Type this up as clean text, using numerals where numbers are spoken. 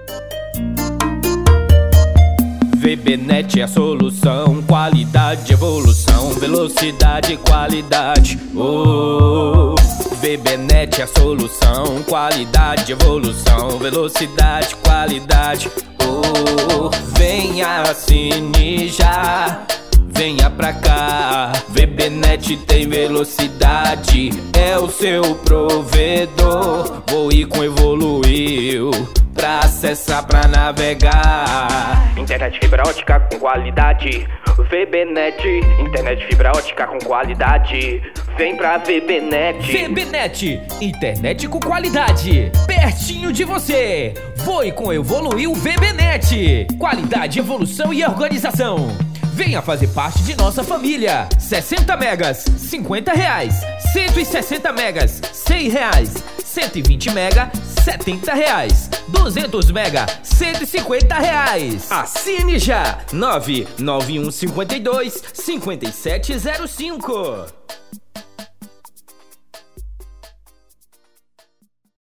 VBNet é a solução, qualidade, evolução, velocidade e qualidade. VBNet é a solução, qualidade, evolução, velocidade, qualidade. Venha, assine já, venha pra cá. VBNet tem velocidade, é o seu provedor. Voe com Evoluiu pra acessar, pra navegar. Internet fibra ótica com qualidade. VBNet, internet fibra ótica com qualidade. Vem pra VBNet. VBNet, internet com qualidade, pertinho de você. Voe com Evoluiu VBNet. Qualidade, evolução e organização. Venha fazer parte de nossa família. 60 megas, R$50. 160 megas, R$100. 120 mega, R$70. 200 mega, R$150. Assine já! 99152 5705.